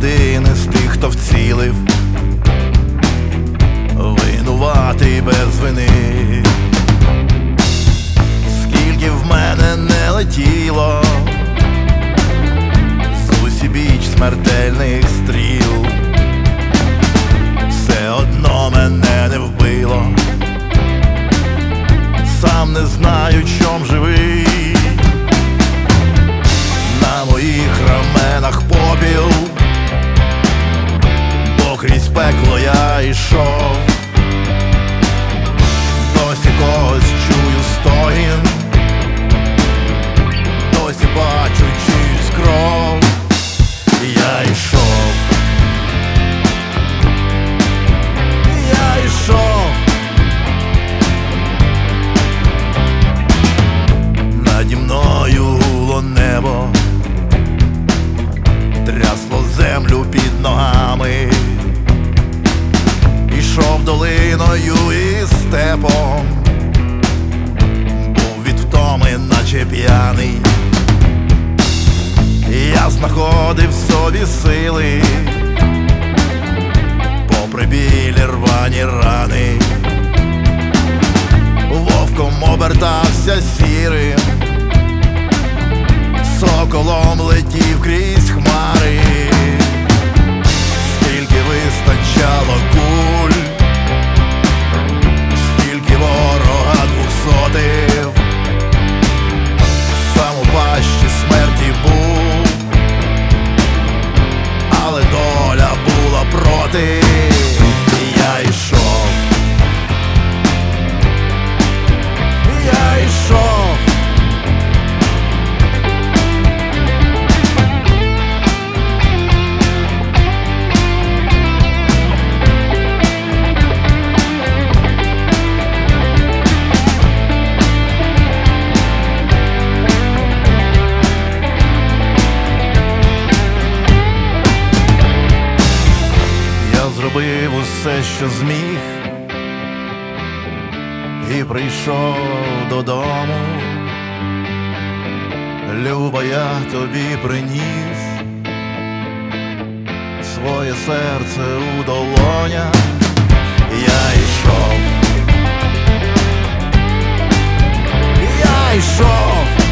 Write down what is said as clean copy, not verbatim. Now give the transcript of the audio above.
один із тих, хто вцілив, винуватий без вини. Скільки в мене не летіло з усібіч смертельних стріл, все одно мене не вбило. Сам не знаю, чом живий. На моїх раменах попіл, бо крізь пекло я йшов. Досі когось чую стогін, досі бачу чиюсь кров. Я йшов, я йшов. Наді мною гуло небо, трясло землю під ногами. Ішов долиною і степом, був від втоми, наче п'яний. Я знаходив в собі сили, попри білі рвані рани. Вовком обертався сірим, соколом летів крізь хмари. Скільки вистачало куль, стільки ворога двохсотив. Сам у пащі смерті був, але доля була проти. Я йшов, я йшов. Зробив усе, що зміг, і прийшов додому. Люба, я тобі приніс своє серце у долонях. Я йшов, я йшов.